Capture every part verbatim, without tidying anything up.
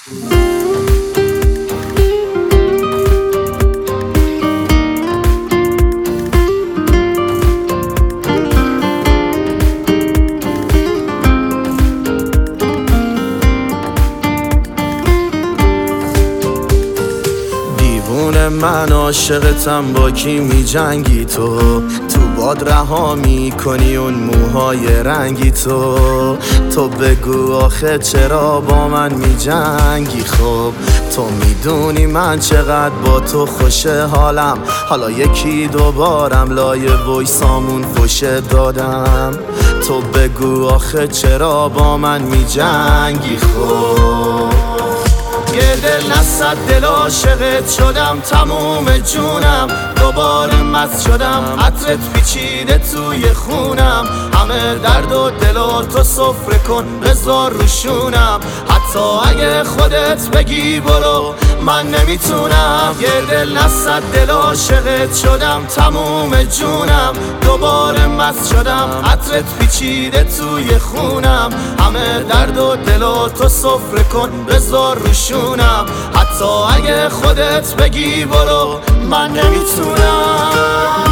من عاشقتم، با کی می جنگی تو؟ تو باد رها می کنی اون موهای رنگی تو. تو بگو آخه چرا با من می جنگی؟ خب تو میدونی من چقدر با تو خوشه حالم. حالا یکی دوبارم لای ویسامون فوشه دادم. تو بگو آخه چرا با من می جنگی؟ خب یه دل نصد دل عاشقت شدم، تموم جونم دوباره مست شدم. عطرت پیچیده توی خونم، همه درد و دل و تو سفره کن بذار روشونم. حتی اگه خودت بگی برو من نمیتونم. یه دل نصد دل عاشقت شدم، تموم جونم دوباره مست شدم. عطرت پیچیده توی خونم، همه درد و دل و تو سفره کن بذار روشونم. حتی اگه خودت بگی برو من نمیتونم.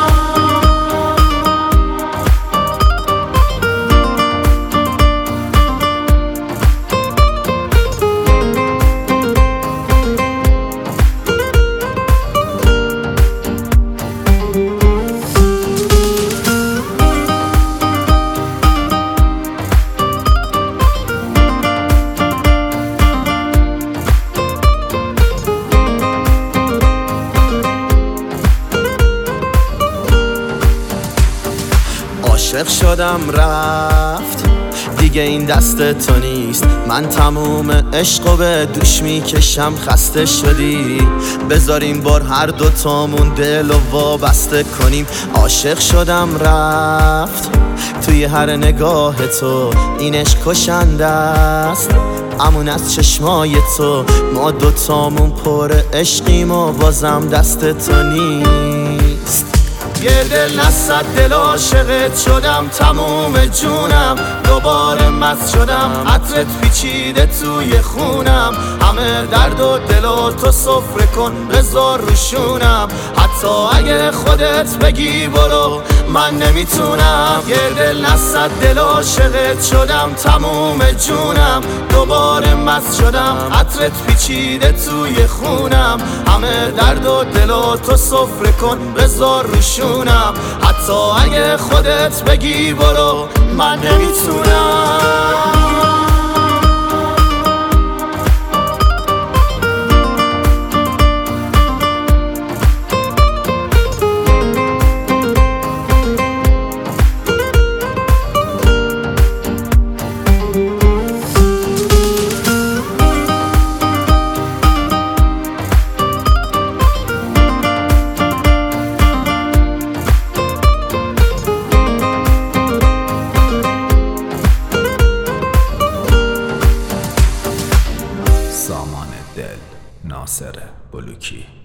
عاشق شدم رفت دیگه این دست تو نیست. من تموم عشقو به دوش میکشم، خسته شدی؟ بذاریم بار هر دوتامون دل و وابسته کنیم. عاشق شدم رفت توی هر نگاه تو، این عشق کشنده است امون از چشمای تو. ما دوتامون پر عشقیم و بازم دست تو نیست. یه دل نصد دل عاشقت شدم، تموم جونم دوباره مست شدم. عطرت پیچیده توی خونم، همه درد و دل و تو سفره کن بذار روشونم. حتی اگه خودت بگی برو من نمیتونم. یه دل نصد دل عاشقت شدم، تموم جونم دوباره مست شدم. عطرت پیچیده توی خونم، همه درد و دل و تو سفره کن بذار روشونم. حتی اگه خودت بگی برو من نمیتونم. سامان دل، ناصر بلوکی.